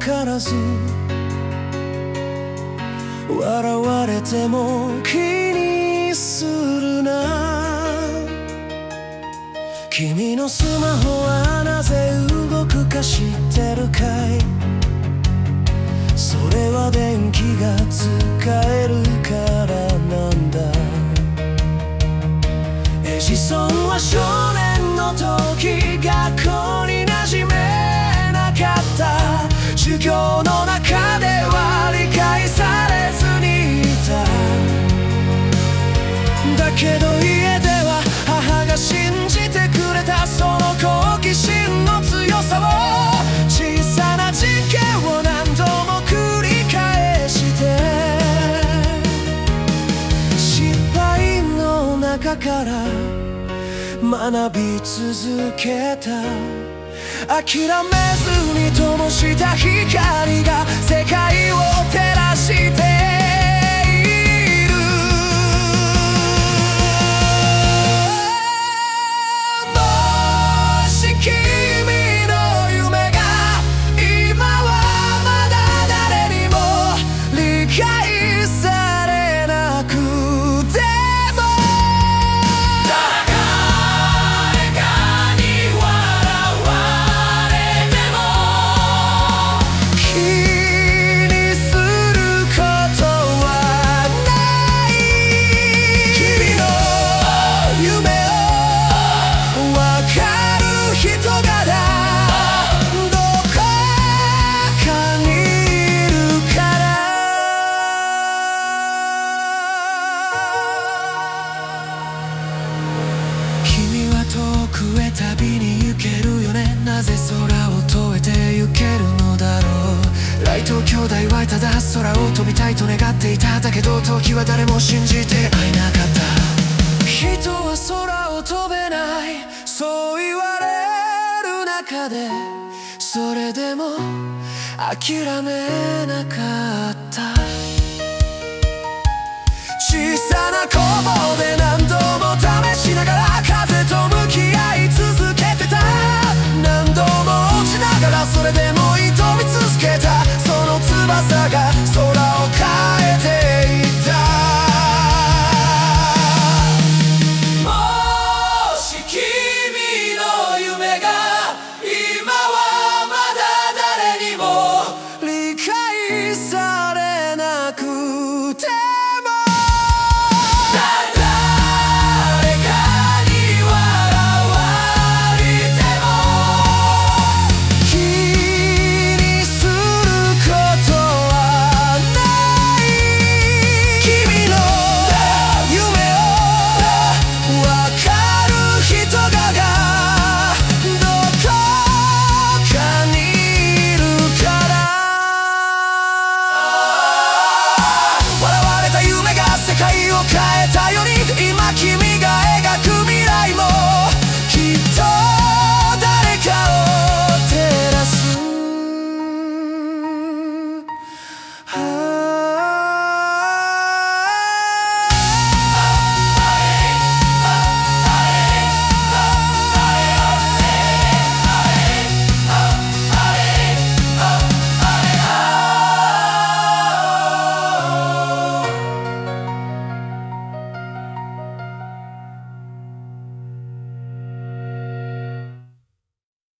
からず笑われても気にするな。君のスマホはなぜ動くか知ってるかい？それは電気が使えるからなんだ。エジソンは少年の時学校に馴染めなかった。授業の中では理解されずにいた。だけど家では母が信じてくれた。その好奇心の強さを小さな事件を何度も繰り返して失敗の中から学び続けた。諦めずに灯した光が世界を照らしている。もし君の夢が今はまだ誰にも理解されなくても、旅に行けるよね。なぜ空を問えて行けるのだろう。ライト兄弟はただ空を飛びたいと願っていた。だけど時は誰も信じて会えなかった。人は空を飛べない、そう言われる中でそれでも諦めなかった。